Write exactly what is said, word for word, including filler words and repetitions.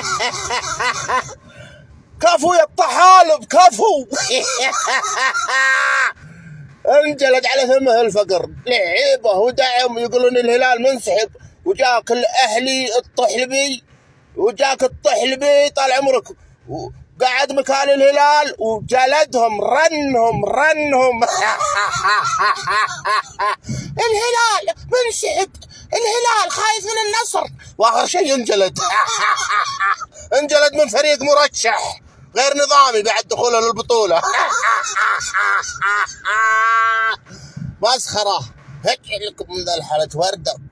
كفو يا الطحالب كفو. انجلد على فمه الفقر، لعيبه ودعم، يقولون الهلال منسحب، وجاك الاهلي الطحلبي، وجاك الطحلبي طال عمرك وقعد مكان الهلال وجلدهم رنهم رنهم. الهلال منسحب، الهلال خايف من النصر، واخر شيء انجلد. انجلد من فريق مرشح غير نظامي بعد دخوله للبطولة. مسخرة. هيك لكم من ذا الحالة وردة.